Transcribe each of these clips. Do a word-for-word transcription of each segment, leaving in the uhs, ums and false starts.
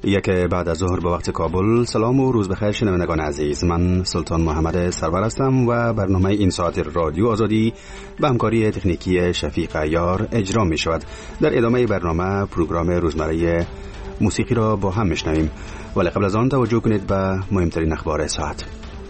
یک بعد از ظهر به وقت کابل. سلام و روز بخیر شنوندگان عزیز، من سلطان محمد سرور هستم و برنامه این ساعت رادیو آزادی به همکاری تکنیکی شفیق عیار اجرا می شود. در ادامه برنامه پروگرام روزمره موسیقی را با هم میشنویم، ولی قبل از آن توجه کنید به مهمترین اخبار ساعت.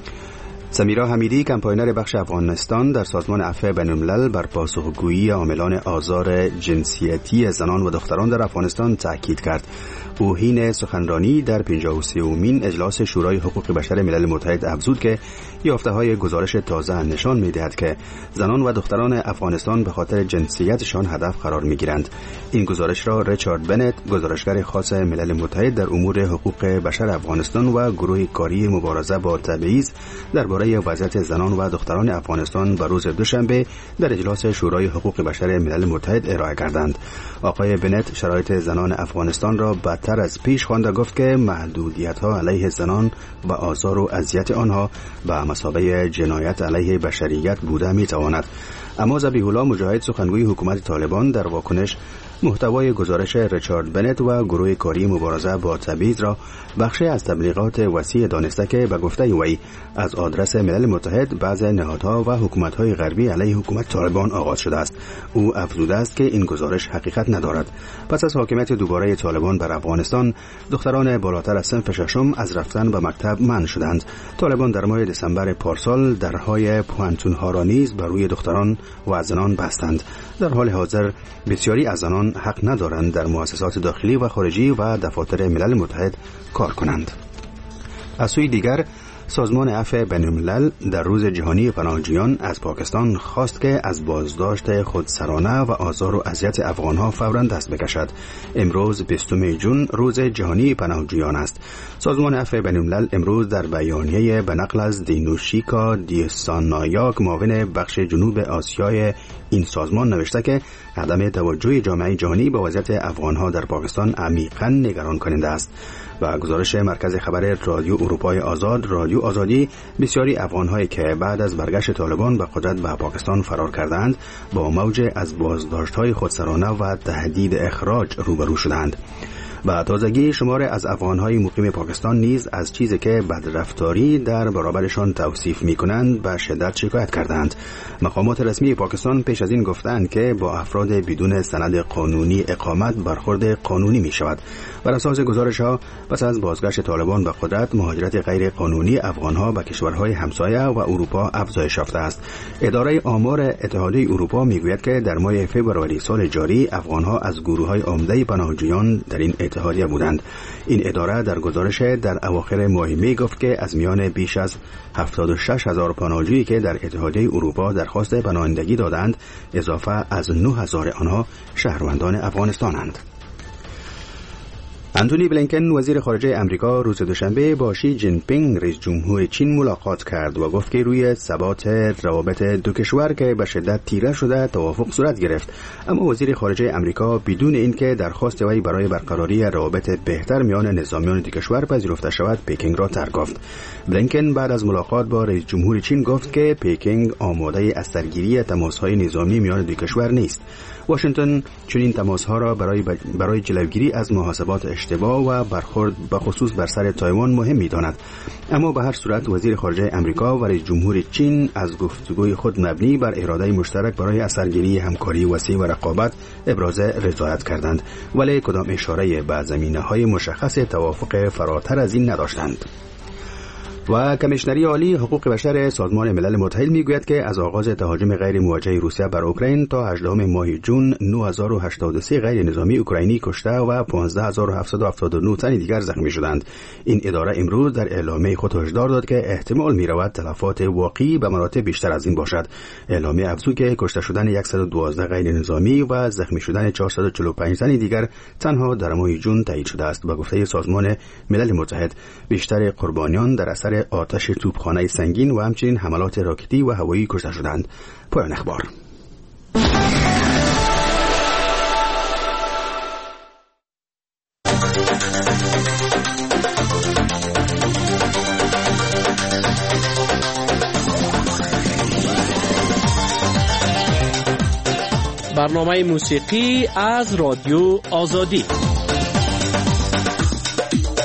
سمیرا حمیدی، کمپاینر بخش افغانستان در سازمان عفو بین‌الملل، بر پاسخگویی عاملان آزار جنسیتی زنان و دختران در افغانستان تاکید کرد. او حین سخنرانی در پنجاه و سومین اجلاس شورای حقوق بشر ملل متحد افزود که یافته‌های گزارش تازه نشان می‌دهد که زنان و دختران افغانستان به خاطر جنسیتشان هدف قرار می‌گیرند. این گزارش را ریچارد بنت، گزارشگر خاص ملل متحد در امور حقوق بشر افغانستان و گروه کاری مبارزه با تبعیض درباره وضعیت زنان و دختران افغانستان به روز دوشنبه در اجلاس شورای حقوق بشر ملل متحد ارائه کردند. آقای بنت شرایط زنان افغانستان را بدتر از پیش خوانده گفت که محدودیت‌ها علیه زنان و آزار و اذیت آنها به مثابه جنایت علیه بشریت بوده می‌تواند. اما ذبیح الله مجاهد، سخنگوی حکومت طالبان، در واکنش محتوای گزارش ریچارد بنت و گروه کاری مبارزه با تبعیض را بخشی از تبلیغات وسیع دانسته که به گفته وی از آدرس ملل متحد بعضی نهادها و حکومت‌های غربی علیه حکومت طالبان آغاز شده است. او افزوده است که این گزارش حقیقت ندارد. پس از حاکمیت دوباره طالبان بر افغانستان، دختران بالاتر از صنف ششم از رفتن به مکتب منع شدند. طالبان در ماه دسامبر پارسال درهای پوهنتون‌ها را نیز بر روی دختران و زنان بستند. در حال حاضر بسیاری از زنان حق ندارند در مؤسسات داخلی و خارجی و دفاتر ملل متحد کار کنند. از سوی دیگر، سازمان عفو بین‌الملل در روز جهانی پناهجویان از پاکستان خواست که از بازداشت خودسرانه و آزار و اذیت افغانها فوراً دست بکشد. امروز بیستم ژوئن روز جهانی پناهجویان است. سازمان عفو بین‌الملل امروز در بیانیه به نقل از دینوشیکا دیسانایاک، معاون بخش جنوب آسیای این سازمان، نوشته که عدم توجه جامعه جهانی به وضعیت افغانها در پاکستان عمیقاً نگران کننده است. و گزارش مرکز خبر رادیو اروپای آزاد، رادیو آزادی، بسیاری افغان‌هایی که بعد از برگشت طالبان به قدرت به پاکستان فرار کردند با موج از بازداشت‌های خودسرانه و تهدید اخراج روبرو شدند. و تازگی شمار از افغان‌های مقیم پاکستان نیز از چیزی که بدرفتاری در برابرشان توصیف می‌کنند به شدت شکایت کردند. مقامات رسمی پاکستان پیش از این گفتند که با افراد بدون سند قانونی اقامت برخورد قانونی می‌شود. بر اساس گزارش‌ها، پس از بازگشت طالبان به قدرت، مهاجرت غیر قانونی افغان‌ها به کشورهای همسایه و اروپا افزایش یافته است. اداره آمار اتحادیه اروپا می‌گوید که در ماه فوریه سال جاری افغان‌ها از گروه‌های عمده پناهجویان در این اتحادیه بودند. این اداره در گزارش در اواخر ماه می گفت که از میان بیش از هفتاد و شش هزار پناهجویی که در اتحادیه اروپا درخواست پناهندگی دادند، اضافه از نه هزار آنها شهروندان افغانستانند. انتونی بلینکن، وزیر خارجه امریکا، روز دوشنبه با شی جین پینگ، رئیس جمهور چین، ملاقات کرد و گفت که روی ثبات روابط دو کشور که به شدت تیره شده توافق صورت گرفت. اما وزیر خارجه امریکا بدون اینکه درخواست وی برای برقراری روابط بهتر میان نظامیان دو کشور پذیرفته شود، پکینگ را ترک گفت. بلینکن بعد از ملاقات با رئیس جمهور چین گفت که پکینگ آماده از سرگیری تماس‌های نظامی میان دو کشور نیست. واشنگتن چنین تماس‌ها را برای برای جلوگیری از محاسبات اشتباه و برخورد به خصوص بر سر تایوان مهم می‌داند. اما به هر صورت وزیر خارجه امریکا و رئیس جمهور چین از گفتگوی خود مبنی بر اراده مشترک برای اثرگیری همکاری وسیع و رقابت ابراز رضایت کردند، ولی کدام اشاره به زمینه‌های مشخص توافق فراتر از این نداشتند. و کمیشنری عالی حقوق بشر سازمان ملل متحد میگوید که از آغاز تهاجم غیر موجه روسیه بر اوکراین تا هجدهم ماه ژوئن، نه هزار و هشتاد و سه غیر نظامی اوکراینی کشته و پانزده هزار و هفتصد و هفتاد و نه تن دیگر زخمی شدند. این اداره امروز در اعلامیه خود هشدار داد که احتمال می‌رود تلفات واقعی به مراتب بیشتر از این باشد. اعلامیه افزود که کشته شدن صد و دوازده غیر نظامی و زخمی شدن چهارصد و چهل و پنج تن دیگر تنها در ماه ژوئن تایید شده است. با گفته سازمان ملل متحد، بیشتر قربانیان در اثر آتش توپخانه سنگین و همچنین حملات راکتی و هوایی کشته شدند. پایان اخبار. برنامه موسیقی از رادیو آزادی.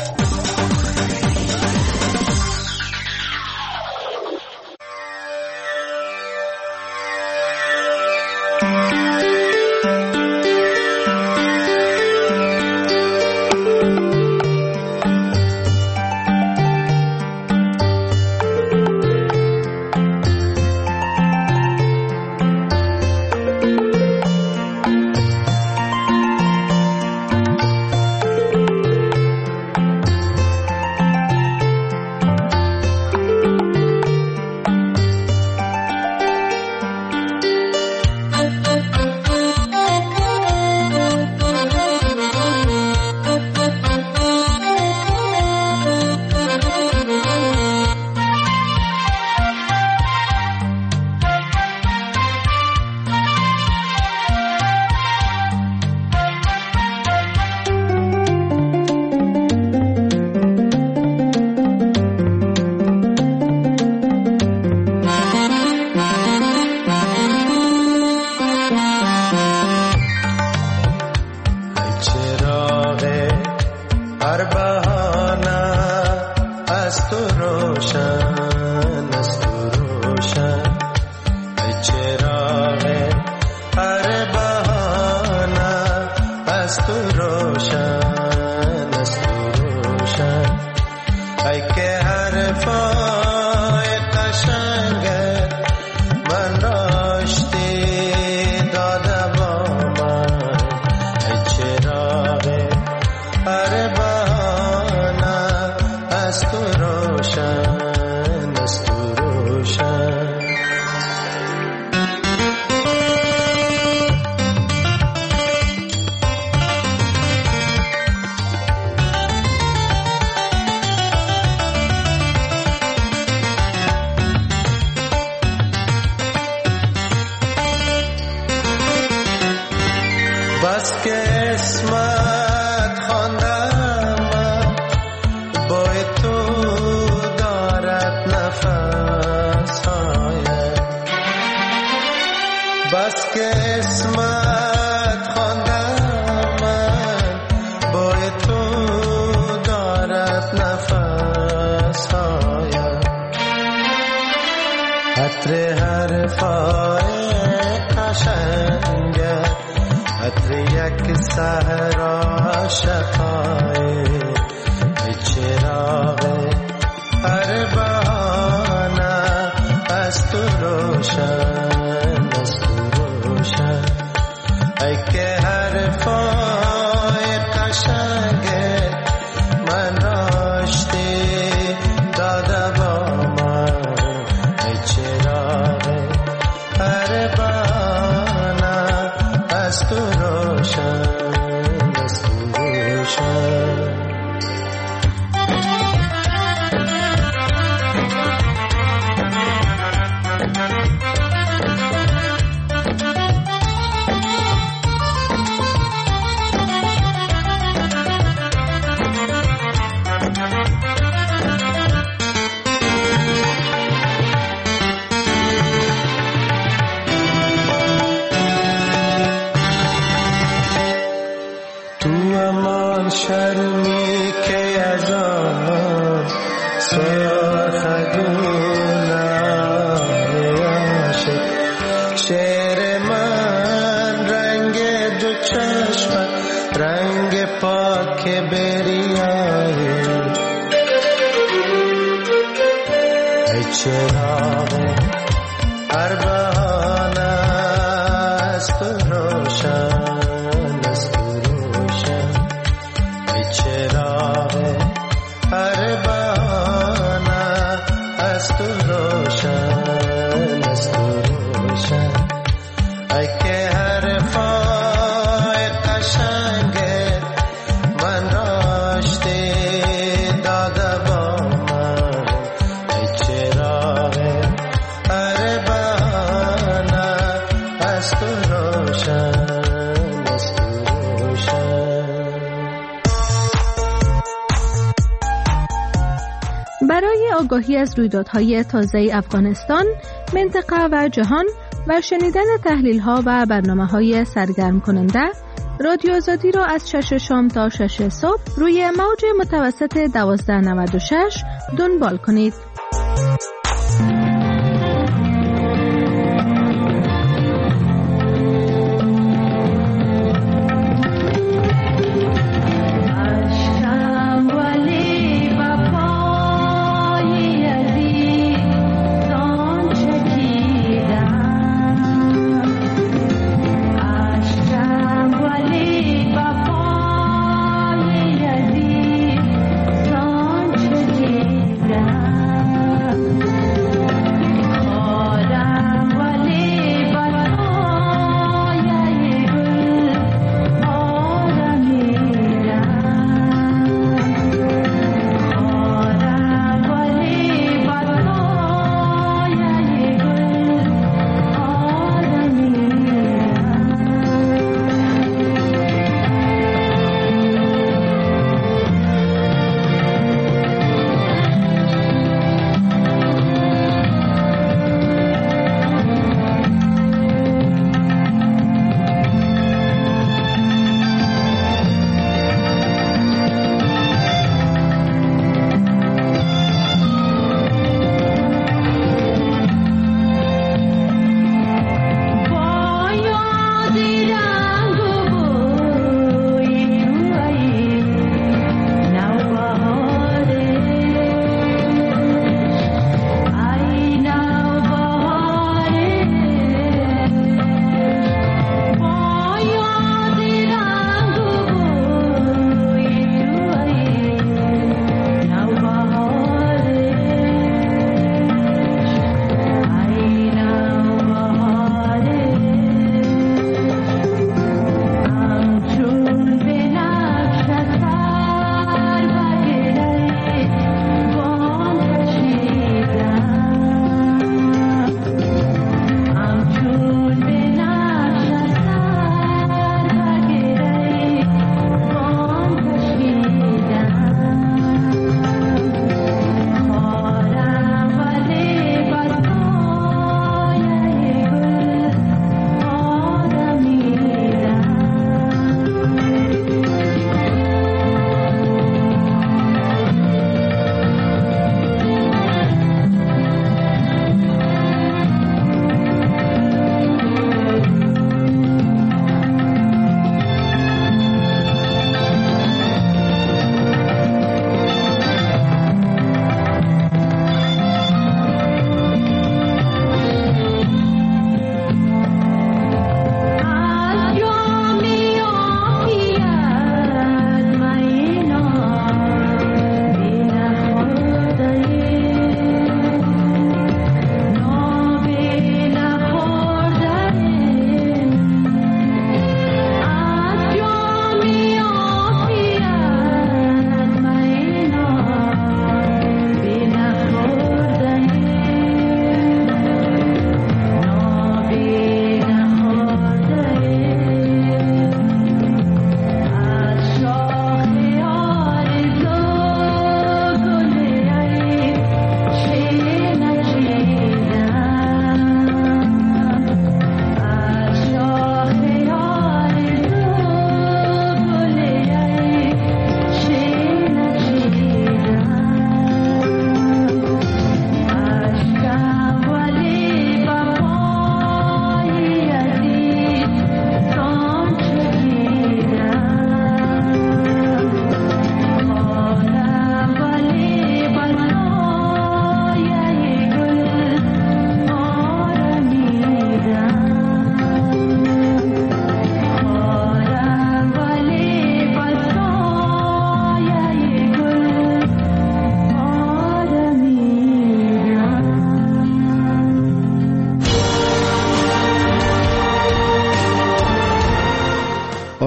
آگاهی از رویدادهای تازه افغانستان، منطقه و جهان و شنیدن تحلیل‌ها و برنامه‌های سرگرم کننده، رادیو آزادی را از شش شام تا شش صبح روی موج متوسط دوازده نود و شش دنبال کنید.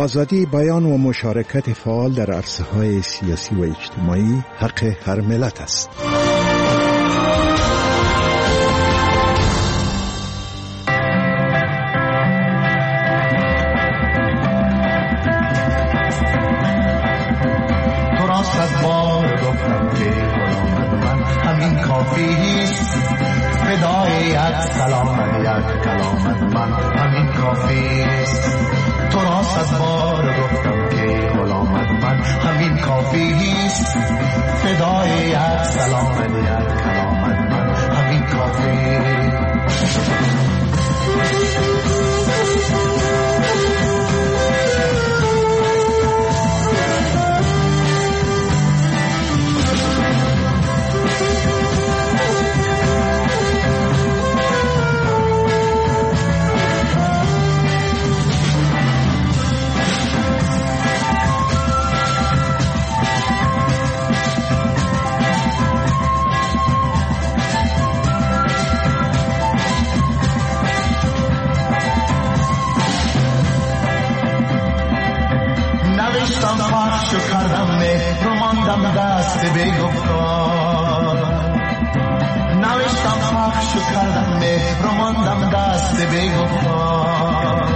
آزادی بیان و مشارکت فعال در عرصه‌های سیاسی و اجتماعی حق هر ملت است. تو را صد بار گفتم که غلام من همین کافی است، فدای یک سلام یک کلام من همین کافی است. تو را صد بار گفتم که غلام من همین کافی است، فدای یک سلام یک کلام من همین کافی است. پخشو کردم مهر و ماندم دست به گفتار، نوشتم پخشو کردم مهر و ماندم دست به گفتار.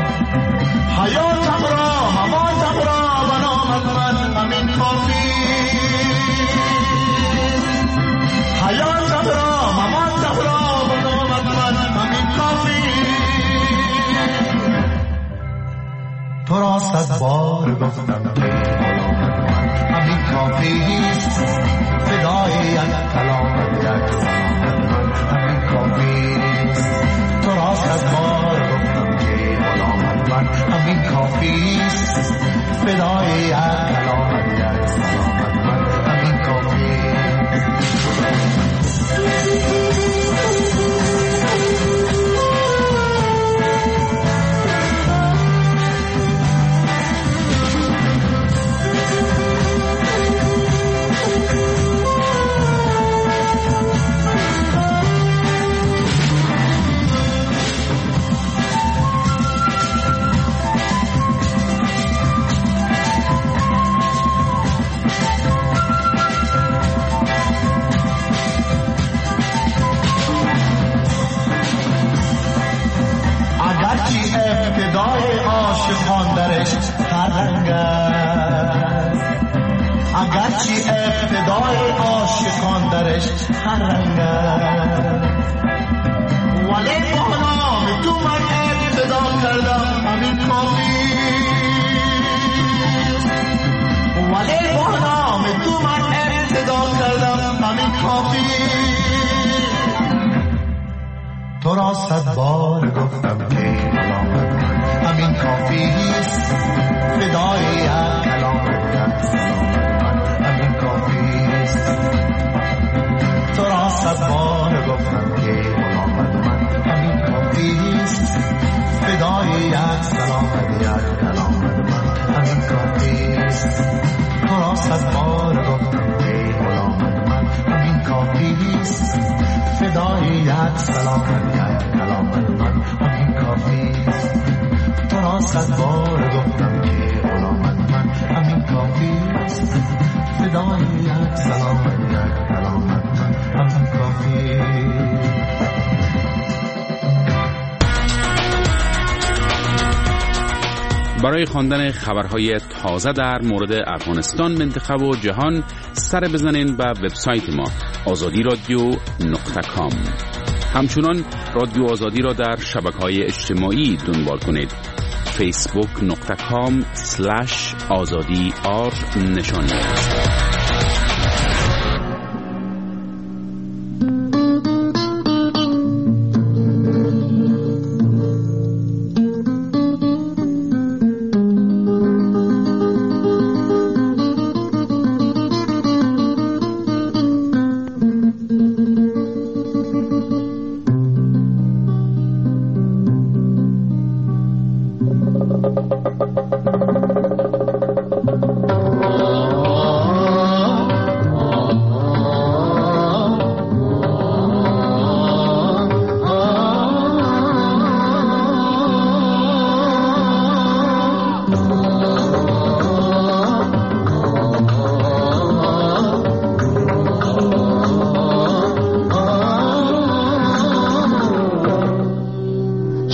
حیاتم را مماتم را بنامد من همین کافی، حیاتم را مماتم را بنامد من همین کافی. تو را صد بار گفتم که غلام من همین کافی است، فدای یک کلام یک سلام من همین کافی است. تو را صد بار گفتم که غلام من همین کافی است، فدای یک کلام یک سلام من همین کافی است. ابتدای عاشقان درش هر رنگ است، اگرچه ابتدای عاشقان درش هر رنگ است، ولی با نام تو من ابتدا کردم همین کافی، ولی با نام تو من ابتدا کردم همین کافی. تو را صد بار گفتم که غلام من همین کافی است، فدای یک کلام یک سلام من همین کافی است. تو را صد بار گفتم که غلام من همین کافی است، فدای یک سلام یک کلام من همین کافی است. تو را صد بار گفتم که غلام من همین کافی است، فدای یک سلام یک کلام من همین کافی است. تو را صد بار گفتم که غلام من همین کافی است، فدای یک سلام یک کلام من همین کافی است. برای خواندن خبرهای تازه در مورد افغانستان، منطقه و جهان سر بزنین به وبسایت ما آزادی رادیو نقطه کام. همچنان رادیو آزادی را در شبکه‌های اجتماعی دنبال کنید. فیسبوک نقطه کام سلش آزادی آر نشانی. Oh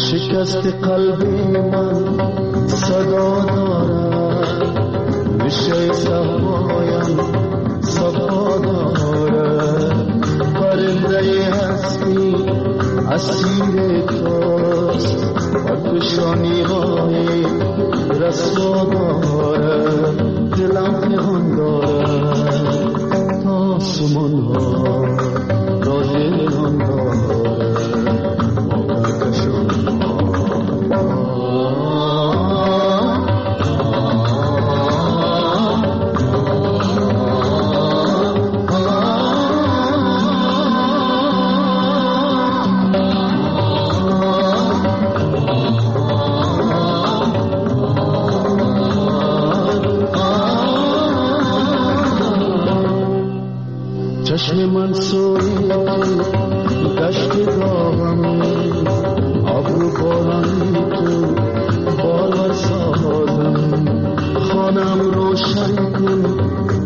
شکست قلب من صدا دارد، میشه صفایم صفا دارد. پرنده هستی اسیر توست، پرفشانی های رسوا دارد. دلم پنهان دارد تا سمان ها را دلان دارد. چشم من سوی دشت داغم، ابرو بارانی تو بالا سازم. خانم روشن کن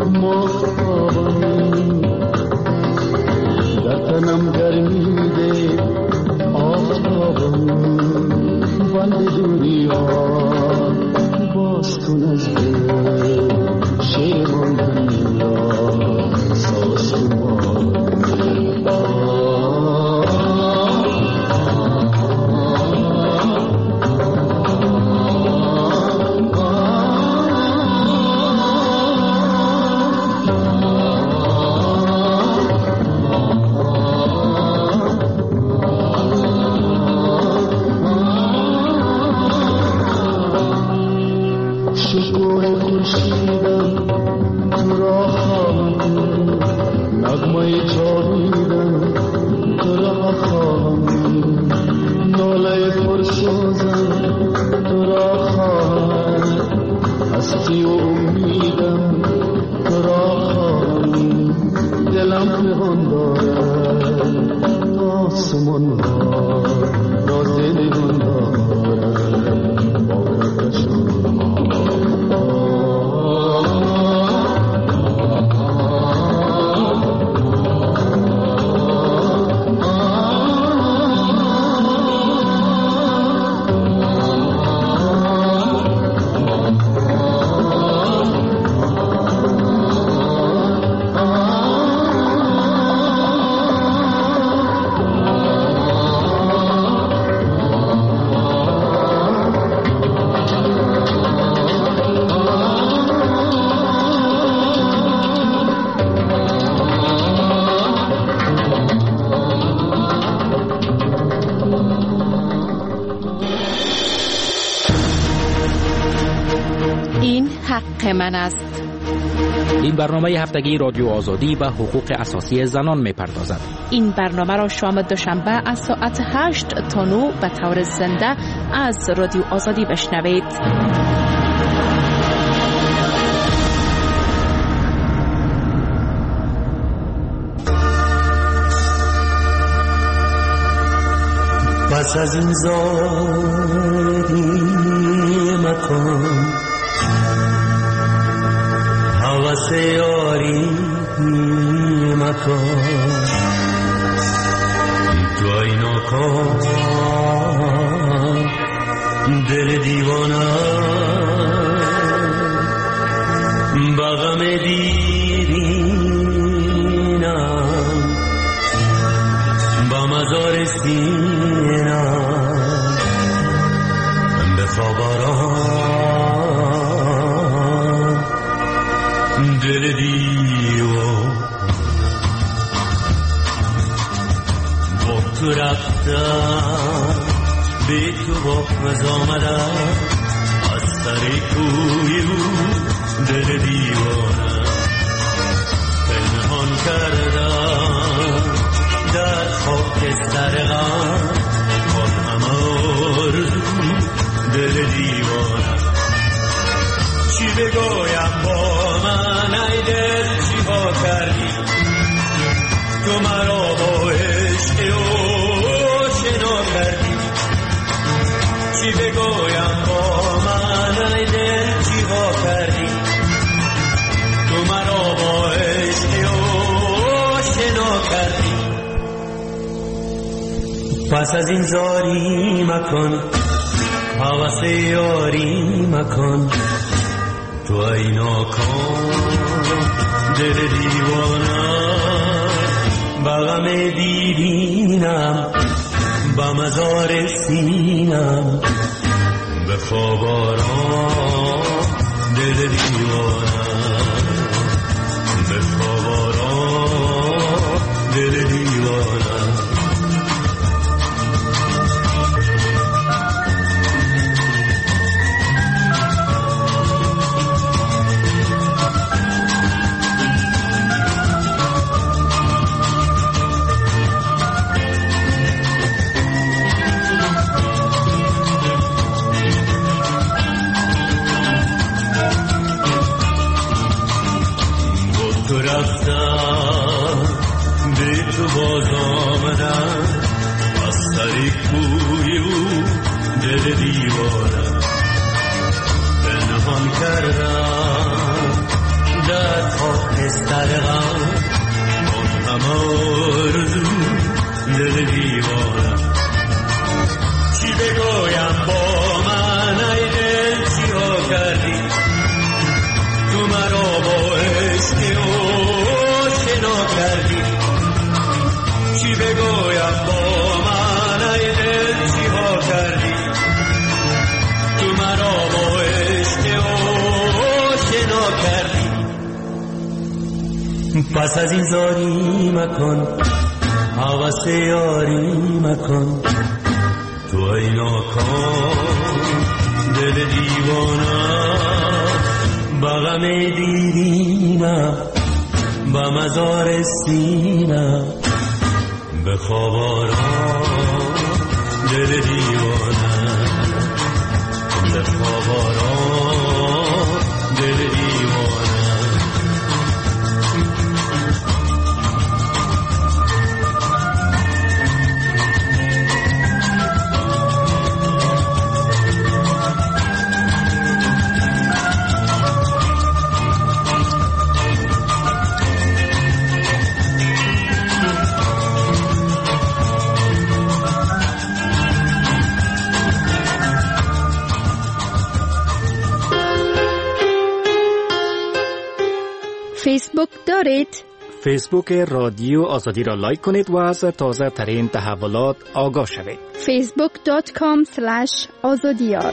ماهتابم، در تنم گرمی ده آفتابم. بند دنیا باز کن از دل، شیر من دنیا ساز کن. من است. این برنامه هفتگی رادیو آزادی به حقوق اساسی زنان می‌پردازد. این برنامه را شام دوشنبه از ساعت هشت تا نه به طور زنده از رادیو آزادی بشنوید. پس از این زادی مکان حوث یاری مکان، تو اینا کن دل دیوانه بغم دیرینم با مزار سینم بخوابارم دل دیوان. با تو رفتم به تو باز آمدم، از سر کوی رو دل دیوانم پنهان کردم در خاک سرغم، باز هم آرزو دل دیوانم. چی بگویم با من ای دل چی ها کردی، تو مرا با عشق او شنا کردی. چی بگویم با من ای دل چی ها کردی، تو مرا با عشق او شنا کردی. پس از این زاری مکن، حوث یاری مکن، تو ای ناکام دل دیوانه، بغم دیرینم با مزار سینم، به خواب آرام دل دیوانه، به خواب آرام دل دیوانه. به تو باز آمدم از طریق کوی او دل دیوانه، پنهان کردم در خاکستر غم آن همه آرزو دل دیوانه. چی بگویم با من ای دل چی ها کردی، تو مرا با عشق او شنا کردی. چی بگویم با من ای دل چی ها کردی، تو مرا با عشق او شنا کردی. پس از این زاری مکن، حوث یاری مکن، تو ای ناکام دل دیوانه، بغم دیرینم با مزار سینم، به خواب آرام دل دیوانه، به خواب آرام دل دیوانه. فیسبوک دارید؟ فیسبوک رادیو آزادی را لایک کنید و از تازه ترین تحولات آگاه شوید. فیسبوک دات کام اسلش آزادیار.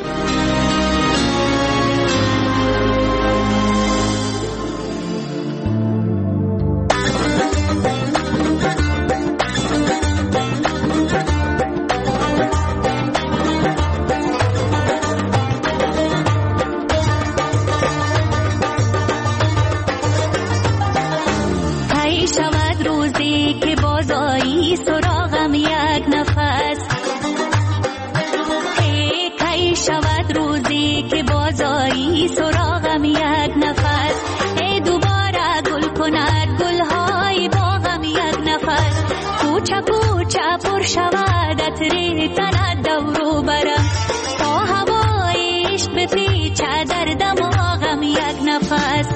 سراغم یک نفس، ای دوباره گل کند گلهای باغم یک نفس، کوچه کوچه پر شود عطر تند دورو برم، تا هوای عشق بپیچه در دماغم یک نفس.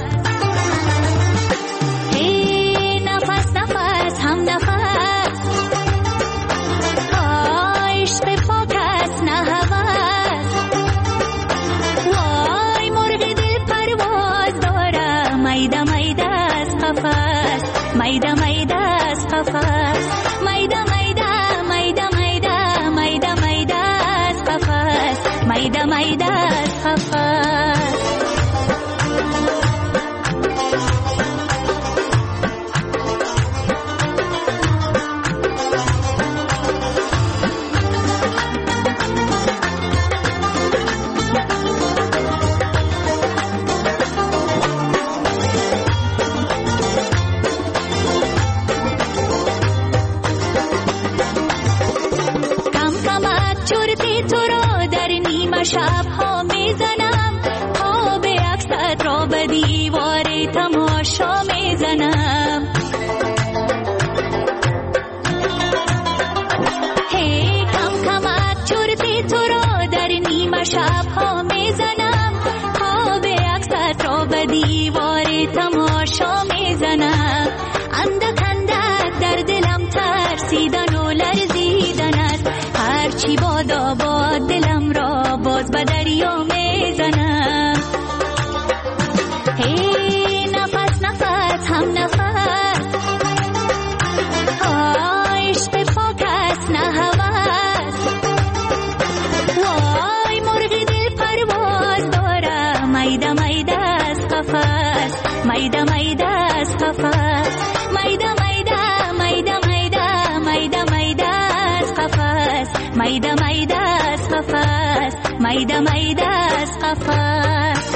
ای نفس نفس هم نفس، عشق پاک است نه هوس، وای مرغ دل پرواز داره، میده میده از قفس، میده میده از قفس، میده میده میده میده میده میده از قفس، میده میده از قفس. شب ها میزنم، خواب عکست را به دیوار تماشا میزنم، هی کم کمک چرتی تو را در نیمه شب ها میزنم، خواب عکست را به دیوار تماشا میزنم، اندک اندک در دلم ترسیدن و لرزیدن است، به دریا میزنم. هی نفس نفس هم نفس، عشق پاک است نه هوس. وای مرغ دل پرواز داره، میده میده از قفس، میده میده از قفس، میده میده میده میده میده میده از قفس، میده میده از قفس، میده میده از قفس.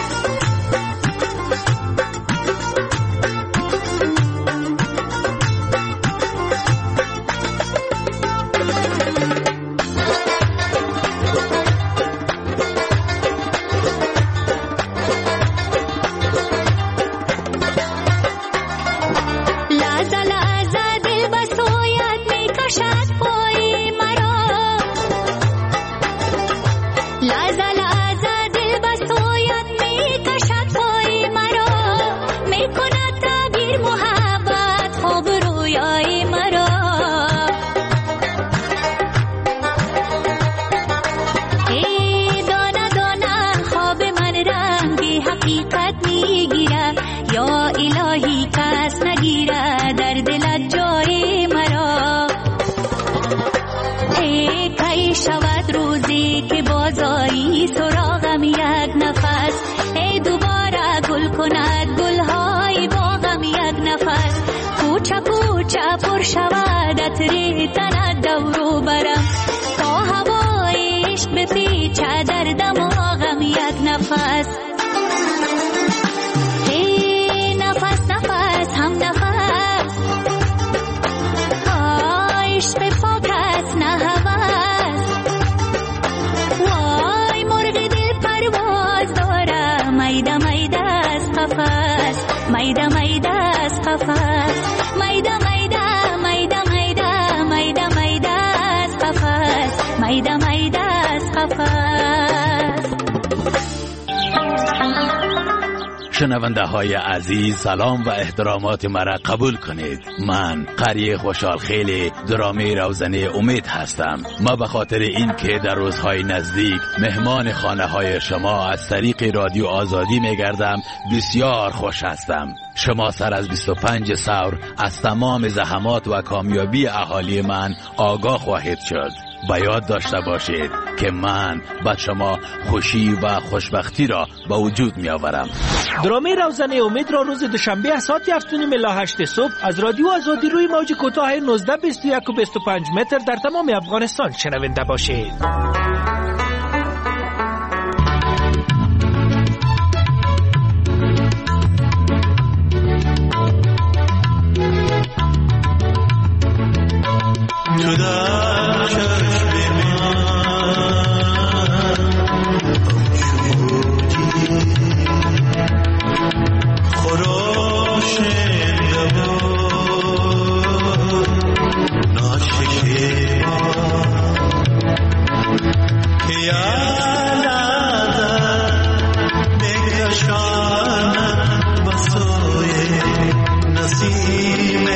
پر شود عطر تن دورو برم، تا هوای عشق بپیچه در دماغم یک نفس. هی نفس نفس هم نفس، عشق پاک است نه هوس. وای مرغ دل پرواز داره، میده میده از قفس، میده میده از قفس، میده میده میده میده میده میده از قفس، میده میده از قفس. شنونده های عزیز، سلام و احترامات مرا قبول کنید. من قری خوشحال خیلی درامه روزنه امید هستم. ما به خاطر این که در روزهای نزدیک مهمان خانه های شما از طریق رادیو آزادی میگردم بسیار خوش هستم. شما سر از بیست و پنج سور از تمام زحمات و کامیابی اهالی من آگاه خواهید شد. با یاد داشته باشید که من به شما خوشی و خوشبختی را به وجود می آورم. درامه روزنه امید را روز دوشنبه از ساعت هفت و نیم الی هشت صبح از رادیو آزادی روی موج کوتاه نوزده بیست و یک و بیست و پنج متر در تمام افغانستان شنونده باشید. تو در چشم من خراش نبود ناشکیبا که یادت بکشانم بسوی نسیم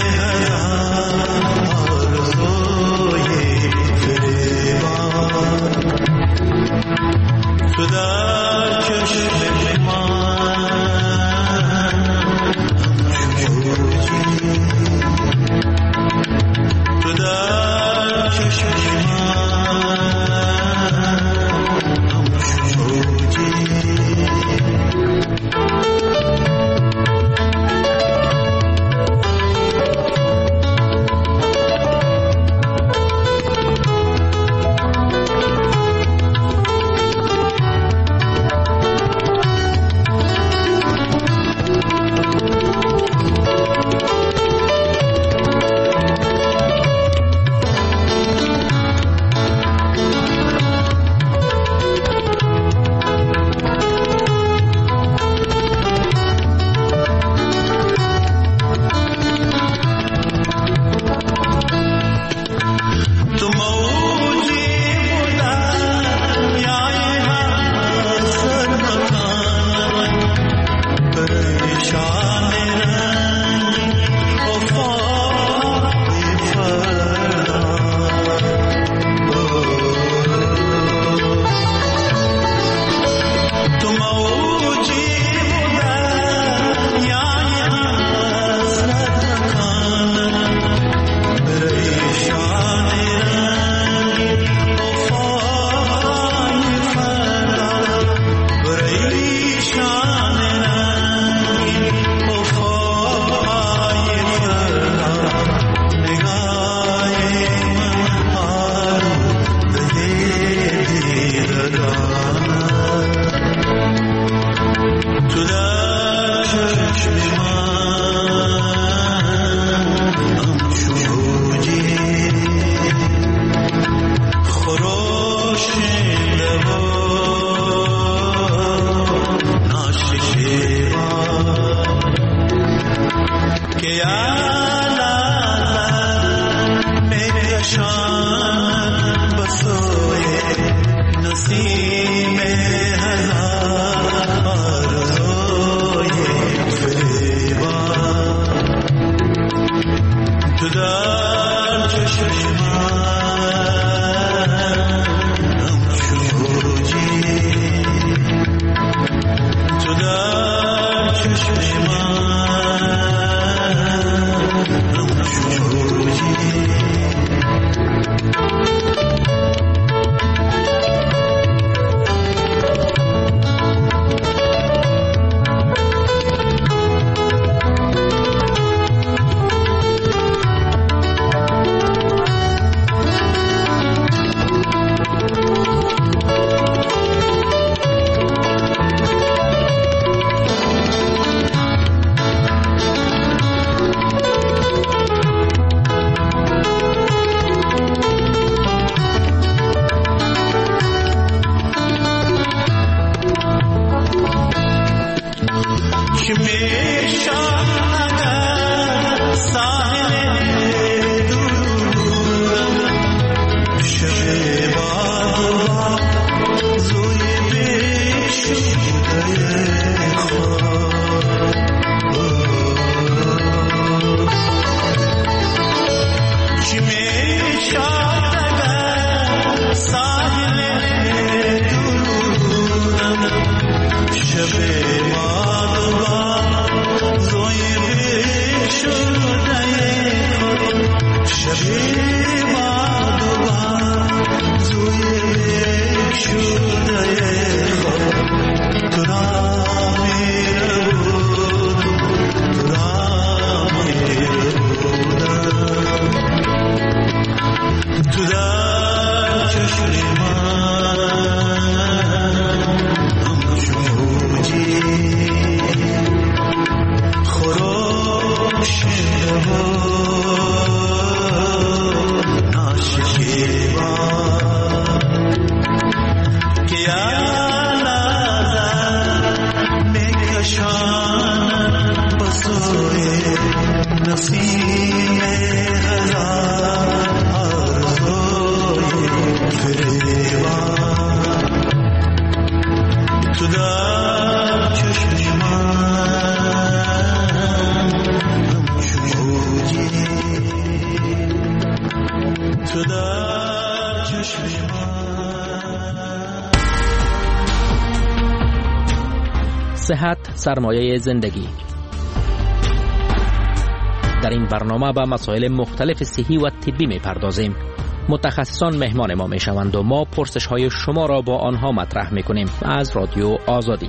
تو در چشم من تو در چشم صحت سرمایه زندگی. در این برنامه به مسائل مختلف صحی و طبی می پردازیم. متخصصان مهمان ما می شوند و ما پرسش های شما را با آنها مطرح می کنیم از رادیو آزادی.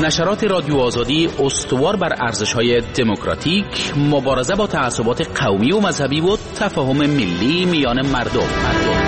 نشرات رادیو آزادی استوار بر ارزش‌های دموکراتیک، مبارزه با تعصبات قومی و مذهبی و تفاهم ملی میان مردم. مردم.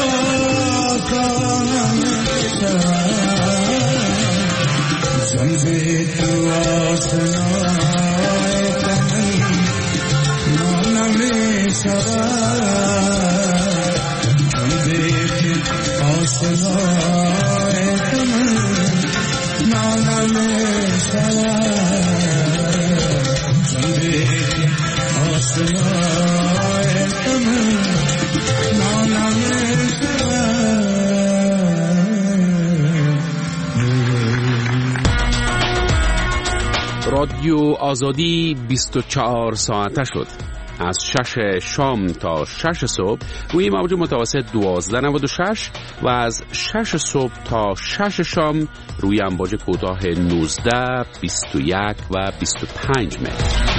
Sunday آسمان نالم رادیو آزادی بیست و چهار ساعته شد. از شش شام تا شش صبح روی موج متوسط دوازده نود و شش و از شش صبح تا شش شام روی امواج کوتاه نوزده، بیست و یک و بیست و پنج متر.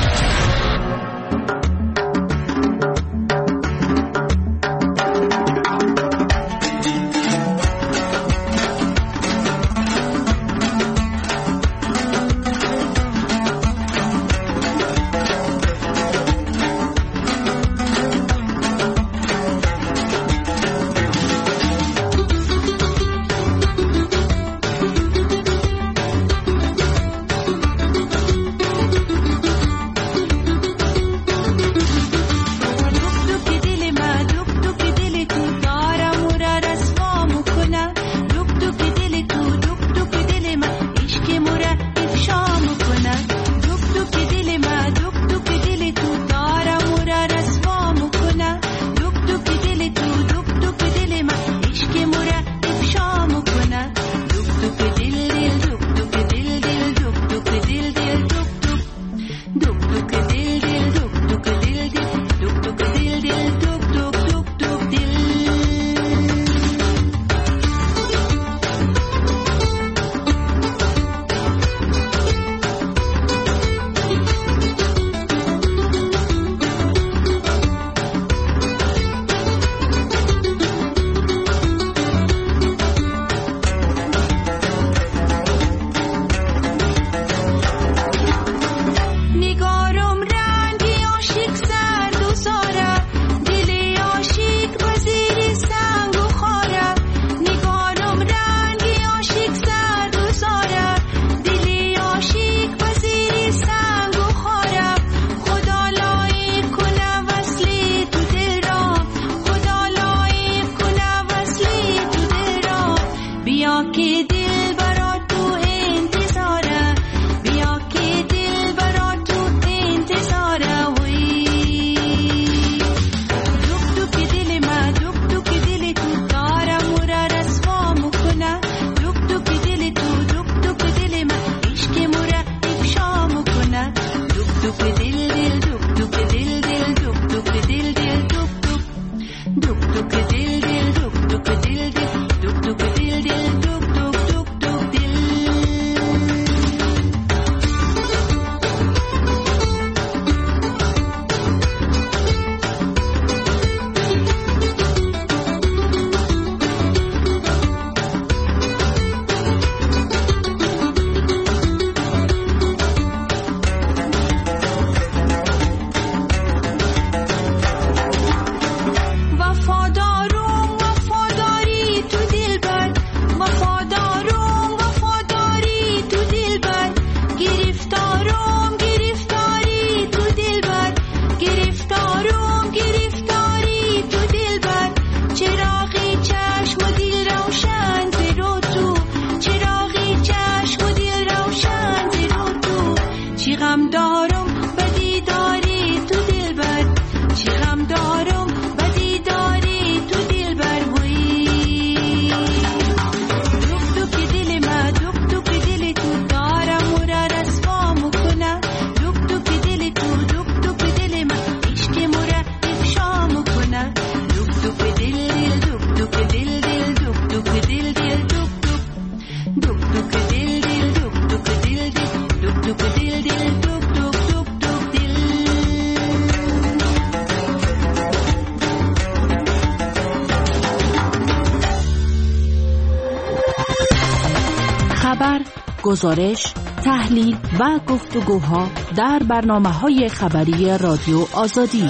گزارش، تحلیل و گفتگوها در برنامه‌های خبری رادیو آزادی.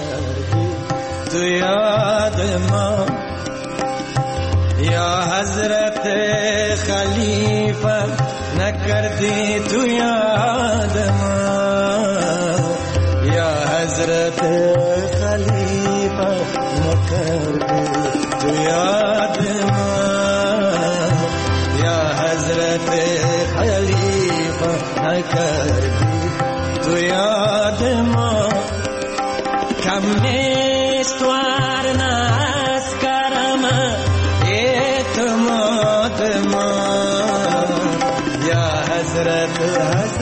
تو یاد ما یا حضرت خلیفه نکردی، تو یاد ما یا حضرت خلیفه نکردی، تو یاد ما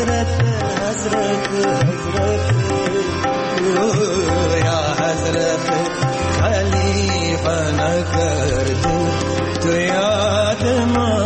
حضرت حضرت حضرت یا حضرت خلیفه نکردی تو یاد ما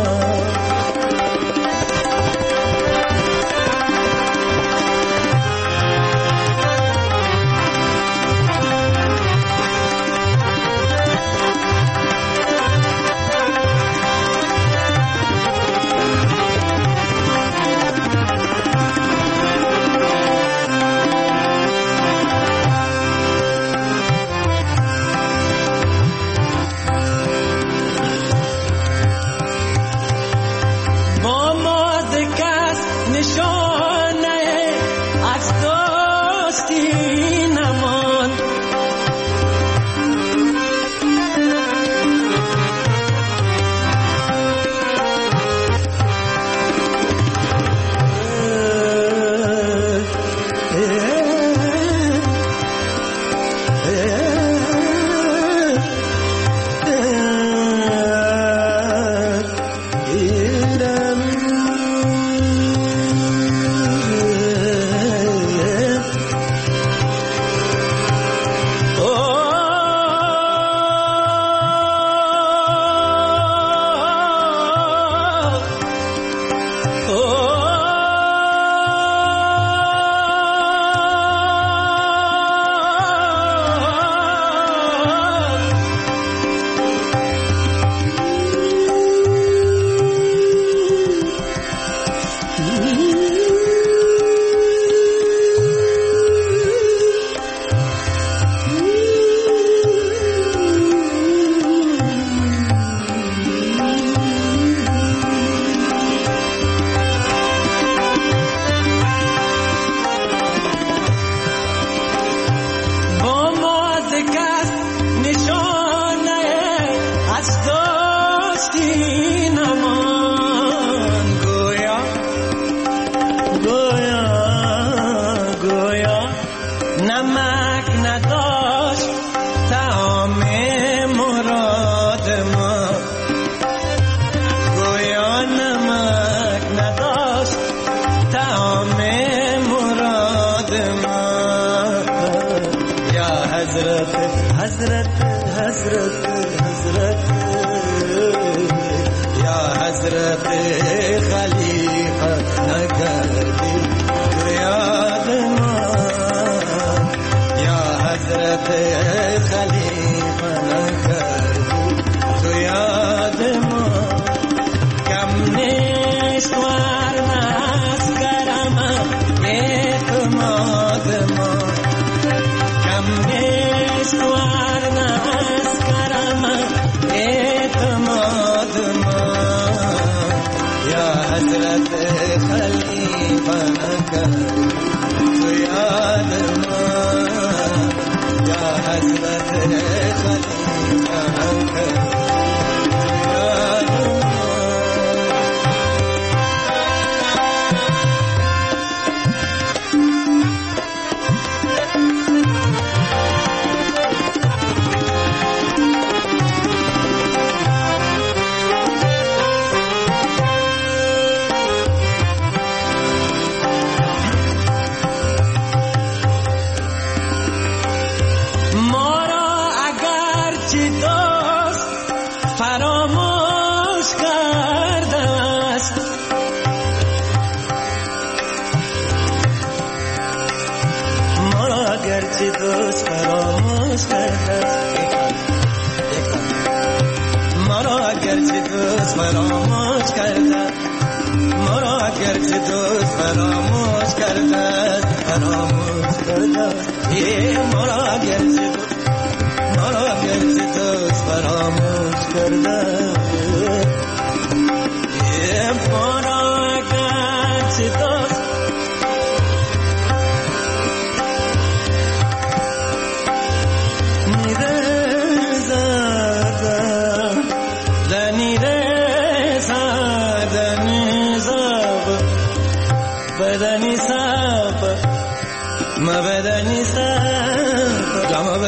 بدنی ساب ما بدنی ساب جام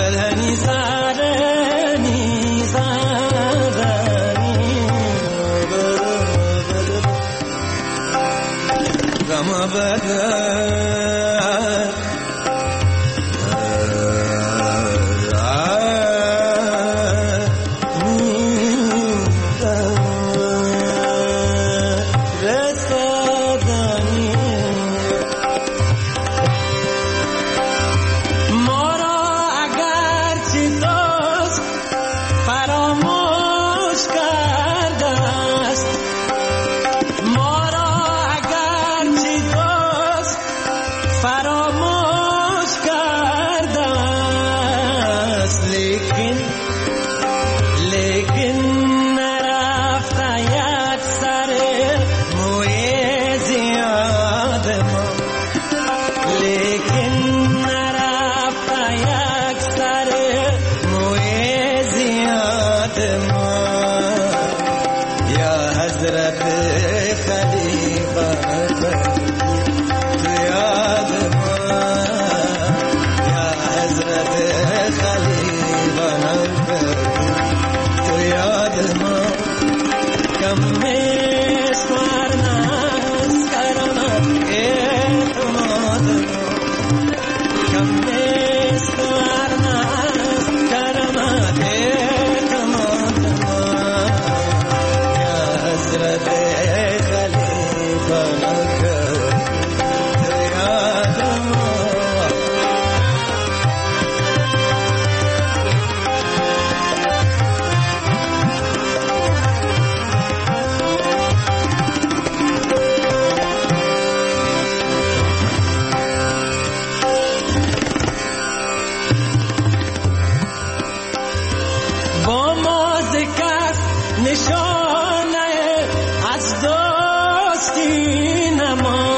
حضرت خلیفه تو یاد ما یا حضرت خلیفه تو یاد ما کم نیست ورناز کرامت اعتماد کم نیست ورناز کرامت اعتماد یا حضرت خلیفه تو یاد ما نشانه از دوستی نما